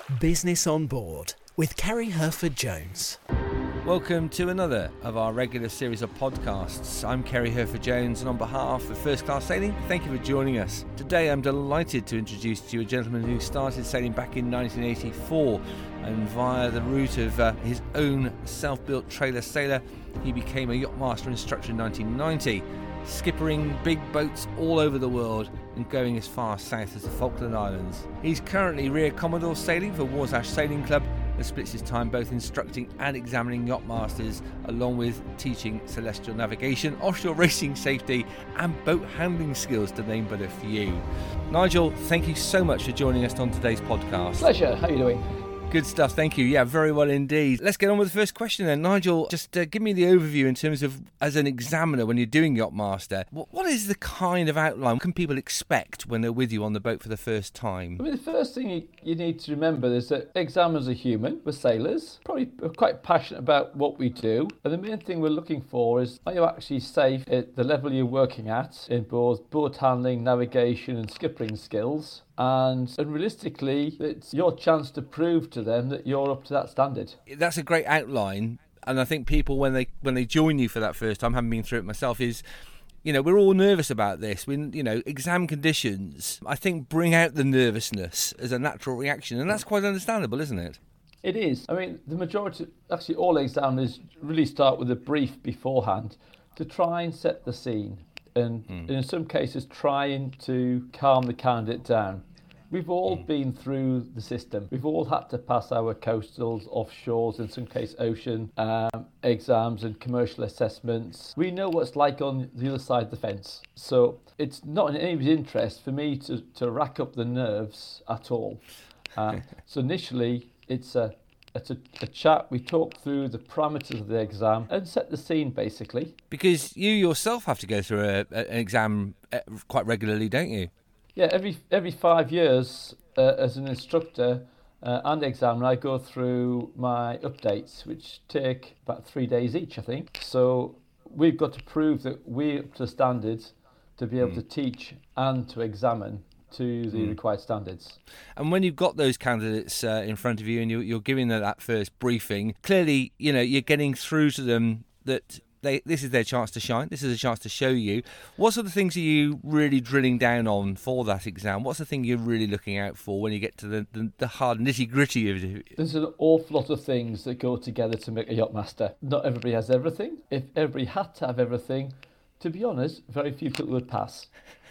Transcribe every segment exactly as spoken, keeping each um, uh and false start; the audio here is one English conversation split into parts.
Business on Board with Kerry Herford-Jones. Welcome to another of our regular series of podcasts. I'm Kerry Herford-Jones, and on behalf of First Class Sailing, thank you for joining us. Today I'm delighted to introduce to you a gentleman who started sailing back in nineteen eighty-four, and via the route of uh, his own self-built trailer sailor, he became a yachtmaster instructor in nineteen ninety, skippering big boats all over the world and going as far south as the Falkland Islands. He's currently Rear Commodore sailing for Warsash Sailing Club and splits his time both instructing and examining yachtmasters, along with teaching celestial navigation, offshore racing safety and boat handling skills, to name but a few. Nigel, thank you so much for joining us on today's podcast. Pleasure. How are you doing? Good stuff, thank you. Yeah, very well indeed. Let's get on with the first question then. Nigel, just uh, give me the overview in terms of, as an examiner, when you're doing Yachtmaster, what, what is the kind of outline what can people expect when they're with you on the boat for the first time? I mean, the first thing you, you need to remember is that examiners are human, we're sailors, probably quite passionate about what we do, and the main thing we're looking for is, are you actually safe at the level you're working at in both boat handling, navigation and skippering skills? And, and realistically, it's your chance to prove to them that you're up to that standard. That's a great outline, and I think people, when they when they join you for that first time, having been through it myself, is, you know, we're all nervous about this. We, you know, exam conditions, I think, bring out the nervousness as a natural reaction, and that's quite understandable, isn't it? It is. I mean, the majority, actually all examiners really start with a brief beforehand to try and set the scene. And mm. in some cases, trying to calm the candidate down. We've all mm. been through the system. We've all had to pass our coastals, offshores, in some case ocean, um, exams and commercial assessments. We know what's like on the other side of the fence. So it's not in anybody's interest for me to, to rack up the nerves at all. Um, so initially, it's a It's a, a chat. We talk through the parameters of the exam and set the scene, basically. Because you yourself have to go through a, a, an exam quite regularly, don't you? Yeah, every every five years, uh, as an instructor uh, and examiner, I go through my updates, which take about three days each, I think. So we've got to prove that we're up to standards to be able mm. to teach and to examine to the mm. required standards. And when you've got those candidates uh, in front of you and you're, you're giving them that first briefing, clearly, you know, you're getting through to them that they this is their chance to shine, this is a chance to show you. What sort of things are you really drilling down on for that exam? What's the thing you're really looking out for when you get to the, the, the hard nitty-gritty of it? There's an awful lot of things that go together to make a yachtmaster. Not everybody has everything. If everybody had to have everything, to be honest, very few people would pass.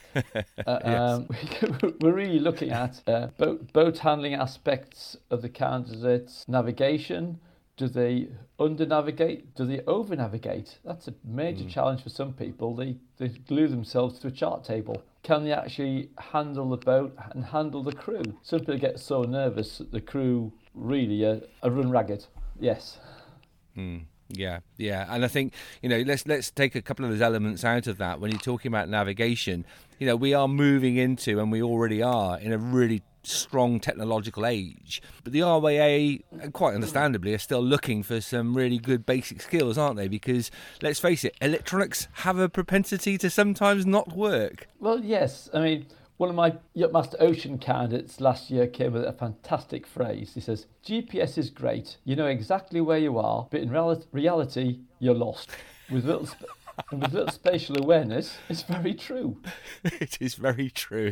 uh, um, we're really looking at uh, boat, boat handling aspects of the candidates, navigation. Do they under-navigate? Do they over-navigate? That's a major mm. challenge for some people. They, they glue themselves to a chart table. Can they actually handle the boat and handle the crew? Some people get so nervous that the crew really are, are run ragged. Yes. Mm. Yeah, yeah, and I think, you know, let's let's take a couple of those elements out of that. When you're talking about navigation, you know, we are moving into, and we already are, in a really strong technological age. But the R Y A, quite understandably, are still looking for some really good basic skills, aren't they? Because, let's face it, electronics have a propensity to sometimes not work. Well, yes. I mean, one of my Yachtmaster Ocean candidates last year came with a fantastic phrase. He says, G P S is great. You know exactly where you are, but in reali- reality, you're lost. With little, sp- and with little spatial awareness, it's very true. It is very true.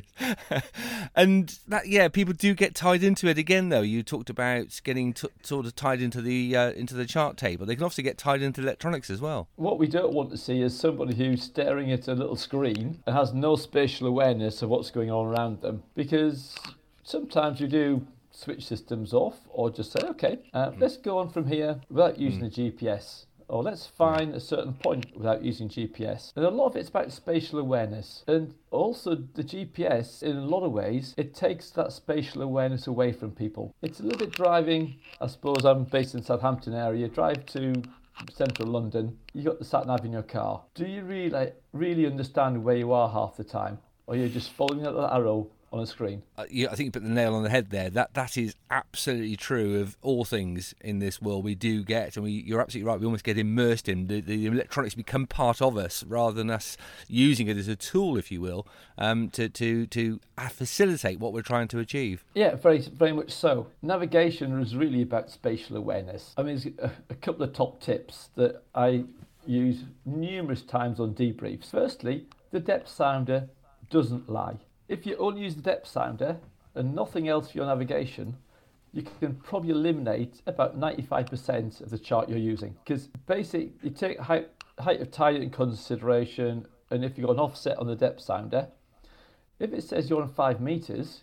And that, yeah, people do get tied into it again, though. You talked about getting t- sort of tied into the uh, into the chart table. They can also get tied into electronics as well. What we don't want to see is somebody who's staring at a little screen and has no spatial awareness of what's going on around them. Because sometimes you do switch systems off or just say, OK, uh, mm. let's go on from here without using mm. the G P S. Or let's find a certain point without using G P S. And a lot of it's about spatial awareness. And also the G P S, in a lot of ways, it takes that spatial awareness away from people. It's a little bit driving. I suppose I'm based in Southampton area. Drive to central London. You got the sat nav in your car. Do you really, really understand where you are half the time? Or you're just following that arrow on a screen. Uh, you, I think you put the nail on the head there. That that is absolutely true of all things in this world. We do get, and we, you're absolutely right, we almost get immersed in the, the electronics become part of us rather than us using it as a tool, if you will, um, to to to facilitate what we're trying to achieve. Yeah, very very much so. Navigation is really about spatial awareness. I mean, there's a, a couple of top tips that I use numerous times on debriefs. Firstly, the depth sounder doesn't lie. If you only use the depth sounder and nothing else for your navigation, you can probably eliminate about ninety-five percent of the chart you're using. Because basically, you take height, height of tide in consideration, and if you've got an offset on the depth sounder, if it says you're on five meters,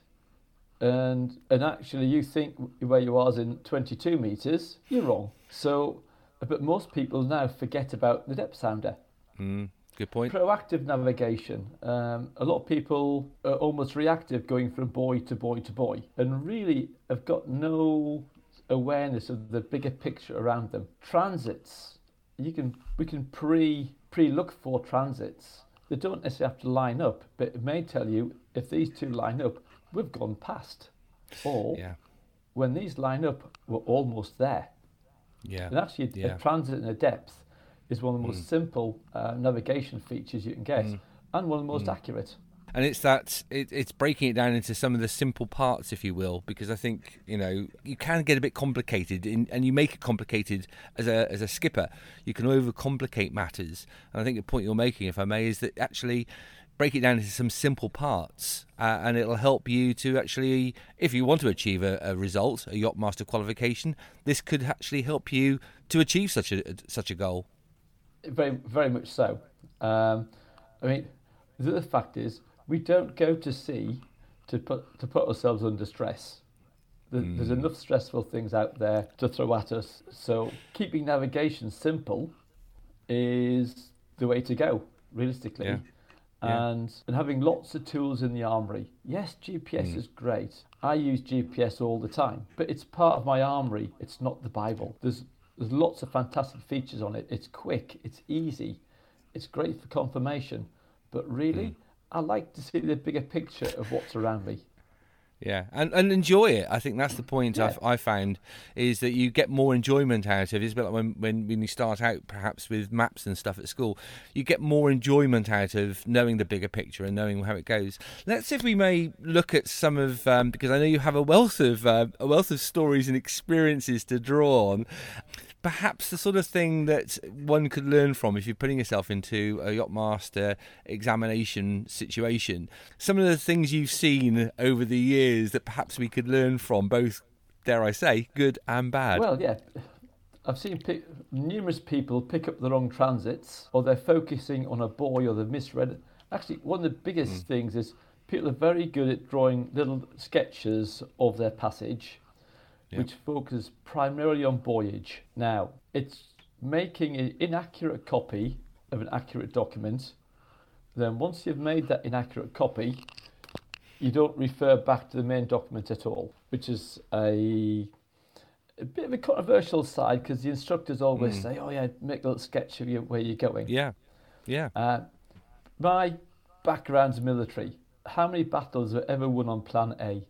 and and actually you think where you are is in twenty-two meters, you're wrong. So, but most people now forget about the depth sounder. Mm. Good point. Proactive navigation. Um, a lot of people are almost reactive, going from buoy to buoy to buoy, and really have got no awareness of the bigger picture around them. Transits, you can we can pre pre look for transits. They don't necessarily have to line up, but it may tell you if these two line up, we've gone past, or yeah. when these line up, we're almost there. Yeah. And actually, yeah. a transit and a depth is one of the most mm. simple uh, navigation features you can get, mm. and one of the most mm. accurate. And it's that it, it's breaking it down into some of the simple parts, if you will, because I think, you know, you can get a bit complicated, in, and you make it complicated as a as a skipper. You can overcomplicate matters. And I think the point you're making, if I may, is that actually break it down into some simple parts, uh, and it'll help you to actually, if you want to achieve a, a result, a Yachtmaster qualification, this could actually help you to achieve such a such a goal. Very, very much so. Um, I mean, the other fact is, we don't go to sea to put to put ourselves under stress. There, mm. There's enough stressful things out there to throw at us. So keeping navigation simple is the way to go, realistically. Yeah. Yeah. And and having lots of tools in the armoury. Yes, G P S mm. is great. I use G P S all the time, but it's part of my armoury. It's not the Bible. There's There's lots of fantastic features on it. It's quick, it's easy, it's great for confirmation. But really, mm. I like to see the bigger picture of what's around me. Yeah, and, and enjoy it. I think that's the point yeah. I've I found, is that you get more enjoyment out of it. It's a bit like when, when, when you start out perhaps with maps and stuff at school. You get more enjoyment out of knowing the bigger picture and knowing how it goes. Let's see if we may look at some of, um, because I know you have a wealth of uh, a wealth of stories and experiences to draw on. Perhaps the sort of thing that one could learn from if you're putting yourself into a Yachtmaster examination situation. Some of the things you've seen over the years that perhaps we could learn from, both, dare I say, good and bad. Well, yeah. I've seen pe- numerous people pick up the wrong transits, or they're focusing on a buoy, or they've misread. Actually, one of the biggest mm. things is people are very good at drawing little sketches of their passage, Yep. which focuses primarily on buoyage. Now, it's making an inaccurate copy of an accurate document. Then once you've made that inaccurate copy, you don't refer back to the main document at all, which is a, a bit of a controversial side, because the instructors always mm. say, oh yeah, make a little sketch of you, where you're going. Yeah, yeah. Uh, my background's military. How many battles were ever won on Plan A?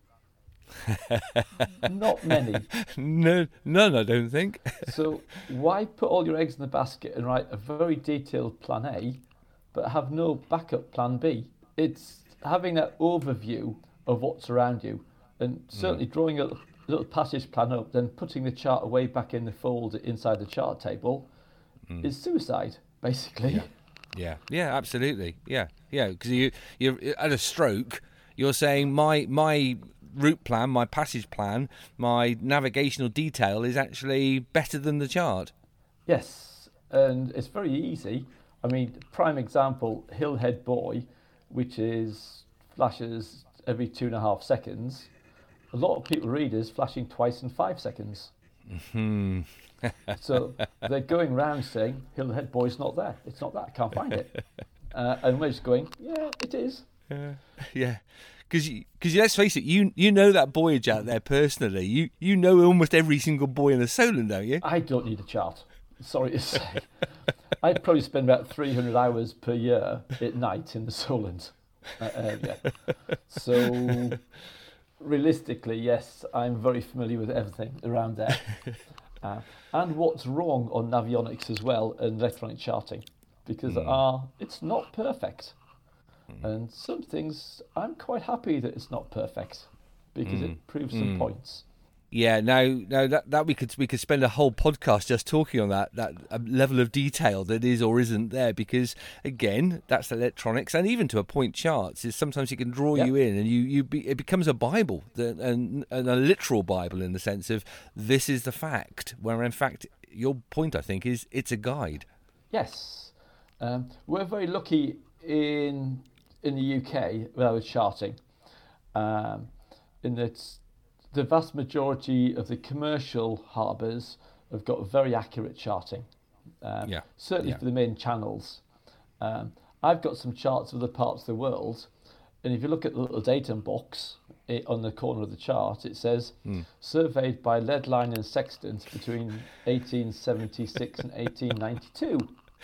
Not many. No, none, I don't think. So why put all your eggs in the basket and write a very detailed plan A, but have no backup plan B? It's having that overview of what's around you, and certainly mm. drawing a little, little passage plan up, then putting the chart away back in the fold inside the chart table mm. is suicide, basically. Yeah, yeah, yeah, absolutely. Yeah, yeah, because you, you're at a stroke, you're saying my my. route plan, my passage plan, my navigational detail is actually better than the chart. Yes, and it's very easy. I mean, prime example, Hillhead Buoy, which is flashes every two and a half seconds. A lot of people read is flashing twice in five seconds. Mm-hmm. So they're going round saying, Hillhead Buoy's not there. It's not that. I can't find it. Uh, and we're just going, yeah, it is. Uh, yeah. Because because let's face it, you you know that buoyage out there personally. You you know almost every single buoy in the Solent, don't you? I don't need a chart. Sorry to say. I'd probably spend about three hundred hours per year at night in the Solent. uh, area. So realistically, yes, I'm very familiar with everything around there. Uh, and what's wrong on navionics as well and electronic charting, because Mm. are it's not perfect. And some things I'm quite happy that it's not perfect because Mm. it proves some Mm. points. Yeah, no, no, that that we could we could spend a whole podcast just talking on that that um, level of detail that is or isn't there, because again, that's electronics, and even to a point, charts is sometimes it can draw Yep. you in, and you you be, it becomes a Bible, that, and, and a literal Bible in the sense of this is the fact, where in fact your point I think is it's a guide. Yes, um, we're very lucky in in the U K with our charting, um, in that the vast majority of the commercial harbours have got very accurate charting. Um, Yeah, certainly yeah. for the main channels. Um, I've got some charts of other parts of the world, and if you look at the little datum box it, on the corner of the chart, it says Mm. surveyed by Leadline and Sextant between eighteen seventy-six and eighteen ninety-two.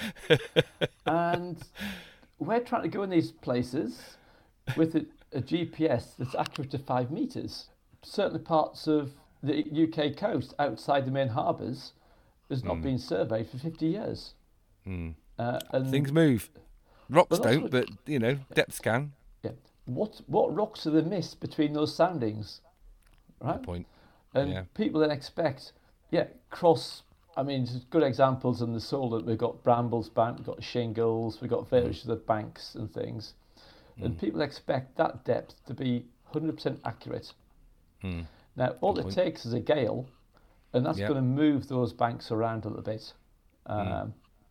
And we're trying to go in these places with a, a G P S that's accurate to five metres. Certain parts of the U K coast outside the main harbours has not Mm. been surveyed for fifty years. Mm. Uh, and Things move, rocks Well, that's don't, what- but you know, depth scan. yeah, what what rocks are the missed between those soundings, right? Good point. And Yeah. people then expect, yeah, cross. I mean, there's good examples in the Solent. We've got Brambles Bank, we've got Shingles, we've got various other banks and things. And Mm. people expect that depth to be one hundred percent accurate. Mm. Now, all Good it point. takes is a gale, and that's Yep. going to move those banks around a little bit. Um,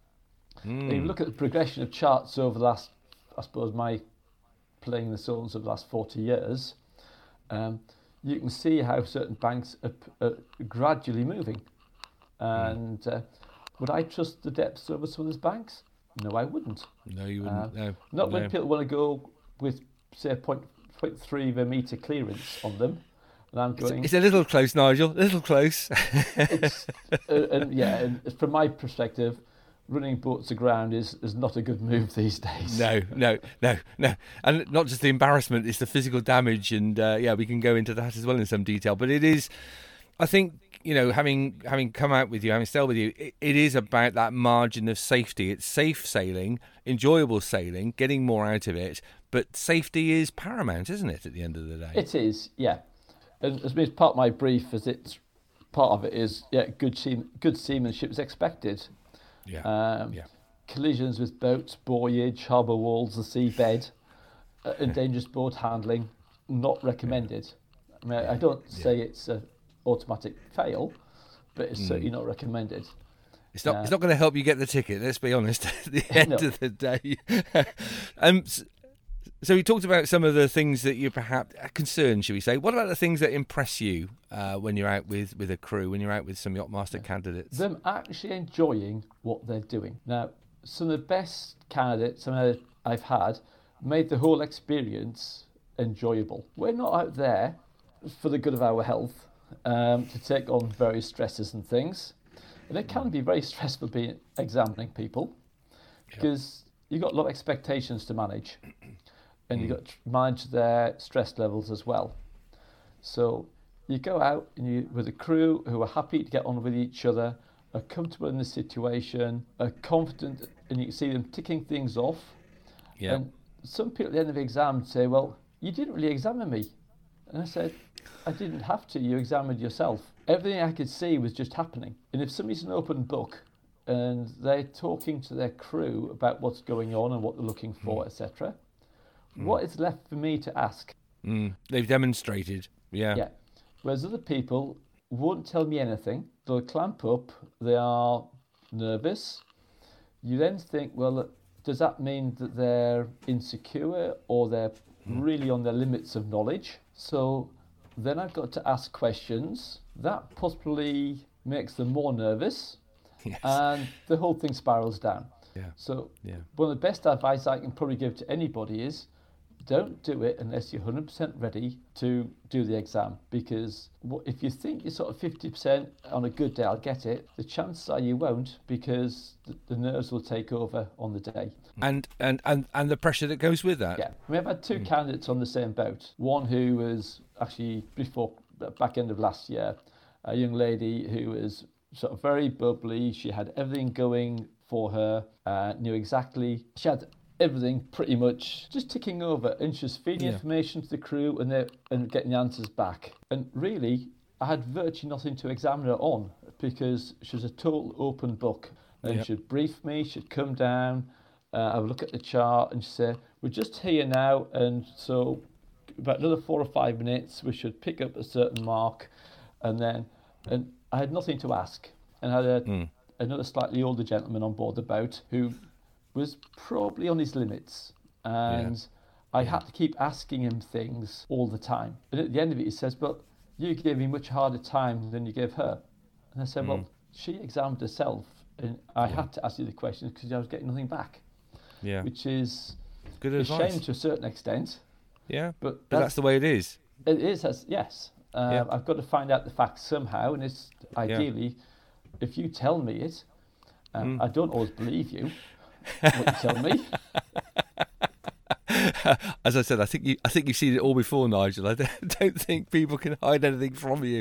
Mm. If you look at the progression of charts over the last, I suppose, my playing the Solents over the last forty years, um, you can see how certain banks are, p- are gradually moving. And uh, would I trust the depths over some of those banks? No, I wouldn't. No, you wouldn't. Uh, no, Not no. when people want to go with, say, a point, point three of a metre clearance on them. And I'm It's, going, it's a little close, Nigel. A little close. it's, uh, and yeah, and from my perspective, running boats aground is, is not a good move these days. no, no, no, no. And not just the embarrassment, it's the physical damage. And uh, yeah, we can go into that as well in some detail. But it is, I think, you know, having having come out with you, having sailed with you, it, it is about that margin of safety. It's safe sailing, enjoyable sailing, getting more out of it. But safety is paramount, isn't it, at the end of the day? It is, yeah. And as means part of my brief, as it's part of it is, yeah, good seam, good seamanship is expected. yeah, Um, yeah. Collisions with boats, buoyage, harbour walls, the seabed, uh, and dangerous boat handling, not recommended. I mean, I don't say it's an automatic fail, but it's certainly not recommended. It's not. Uh, it's not going to help you get the ticket. Let's be honest. At the end No. of the day, um. s- So we talked about some of the things that you perhaps are concerned, should we say? What about the things that impress you uh, when you're out with, with a crew, when you're out with some Yachtmaster candidates? Them actually enjoying what they're doing. Now, some of the best candidates some of the- I've had made the whole experience enjoyable. We're not out there for the good of our health um, to take on various stresses and things. And it can be very stressful being examining people because you've got a lot of expectations to manage. And you've got to manage their stress levels as well. So you go out and you with a crew who are happy to get on with each other, are comfortable in the situation, are confident, and you can see them ticking things off. Yeah. And some people at the end of the exam say, well, you didn't really examine me. And I said, I didn't have to, you examined yourself. Everything I could see was just happening. And if somebody's an open book and they're talking to their crew about what's going on and what they're looking for, et cetera, what is left for me to ask? Mm, they've demonstrated. Yeah. Yeah. Whereas other people won't tell me anything. They'll clamp up. They are nervous. You then think, well, does that mean that they're insecure or they're really on their limits of knowledge? So then I've got to ask questions. That possibly makes them more nervous. Yes. And the whole thing spirals down. Yeah. So Yeah. one of the best advice I can probably give to anybody is don't do it unless you're one hundred percent ready to do the exam, because if you think you're sort of fifty percent on a good day, I'll get it, the chances are you won't, because the, the nerves will take over on the day. And, and, and, and the pressure that goes with that. Yeah, we have had two mm. candidates on the same boat. One who was actually before, back end of last year, a young lady who was sort of very bubbly. She had everything going for her, uh, knew exactly, she had everything pretty much just ticking over, and she was feeding yeah. information to the crew and they and getting the answers back. And really, I had virtually nothing to examine her on, because she was a total open book. And yep. she'd brief me, she'd come down, uh, have a look at the chart, and she'd say, we're just here now, and so about another four or five minutes, we should pick up a certain mark, and then, and I had nothing to ask, and I had a, mm. another slightly older gentleman on board the boat who was probably on his limits, and yeah. I yeah. had to keep asking him things all the time. And at the end of it, he says, but you gave me much harder time than you gave her. And I said, mm. well, she examined herself, and I yeah. had to ask you the questions because I was getting nothing back. Yeah, which is good a advice. Shame to a certain extent. Yeah, but but that's, that's the way it is. It is, as yes. Um, yeah. I've got to find out the facts somehow, and it's ideally, yeah. if you tell me it, um, mm. I don't always believe you. What you tell me. As I said, I think you, I think you've seen it all before, Nigel. I don't, don't think people can hide anything from you.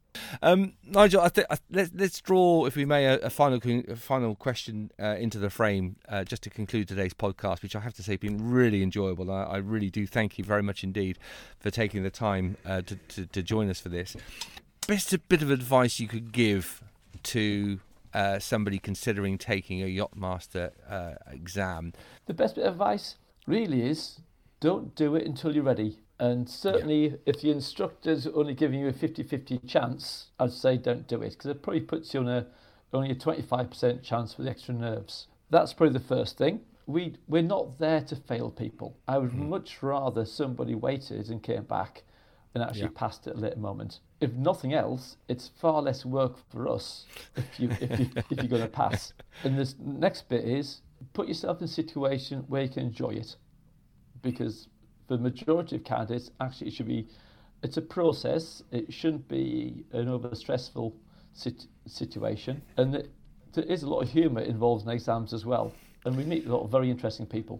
Um, Nigel, I th- I, let's let's draw, if we may, a, a final a final question uh, into the frame, uh, just to conclude today's podcast, which I have to say has been really enjoyable. I, I really do thank you very much indeed for taking the time uh, to, to to join us for this. Best a bit of advice you could give to uh, somebody considering taking a Yachtmaster uh, exam? The best bit of advice really is don't do it until you're ready. And certainly yeah. if the instructor's only giving you a fifty-fifty chance, I'd say don't do it, because it probably puts you on a only a twenty-five percent chance with extra nerves. That's probably the first thing. We, we're not there to fail people. I would mm. much rather somebody waited and came back and actually yeah. passed at a later moment. If nothing else, it's far less work for us if, you, if, you, if you're going to pass. And this next bit is put yourself in a situation where you can enjoy it, because for the majority of candidates, actually, it should be, it's a process. It shouldn't be an over-stressful sit- situation. And it, there is a lot of humour involved in exams as well. And we meet a lot of very interesting people.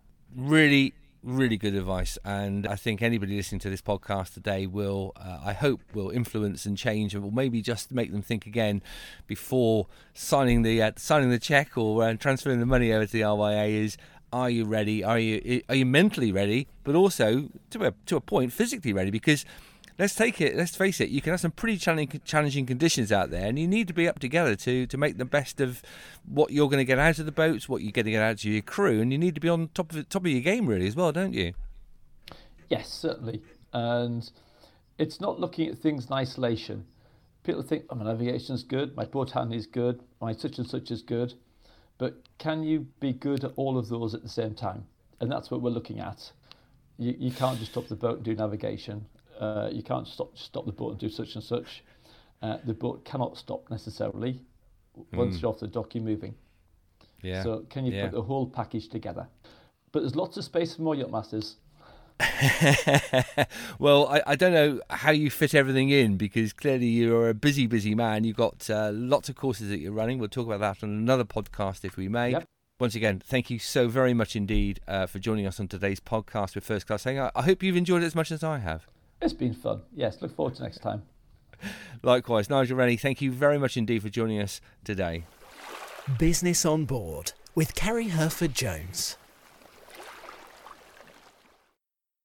Really, really good advice. And I think anybody listening to this podcast today will, uh, I hope, will influence and change, and will maybe just make them think again before signing the uh, signing the cheque or uh, transferring the money over to the R Y A is, are you ready? Are you are you mentally ready? But also, to a to a point, physically ready? Because let's take it, let's face it, you can have some pretty challenging challenging conditions out there, and you need to be up together to to make the best of what you're going to get out of the boats, what you're going to get out of your crew, and you need to be on top of it, top of your game really as well, don't you? Yes, certainly. And it's not looking at things in isolation. People think, oh, my navigation's good, my boat handling is good, my such and such is good. But can you be good at all of those at the same time? And that's what we're looking at. You, you can't just stop the boat and do navigation. Uh, you can't stop stop the boat and do such and such. Uh, the boat cannot stop necessarily. Once mm. you're off the dock, you're moving. Yeah. So can you yeah. put the whole package together? But there's lots of space for more Yachtmasters. Well, I, I don't know how you fit everything in, because clearly you're a busy, busy man. You've got uh, lots of courses that you're running. We'll talk about that on another podcast if we may. Yep. Once again, thank you so very much indeed uh, for joining us on today's podcast with First Class Sailing. I, I hope you've enjoyed it as much as I have. It's been fun. Yes, look forward to next time. Likewise, Nigel Rennie, thank you very much indeed for joining us today. Business on Board with Carrie Herford Jones.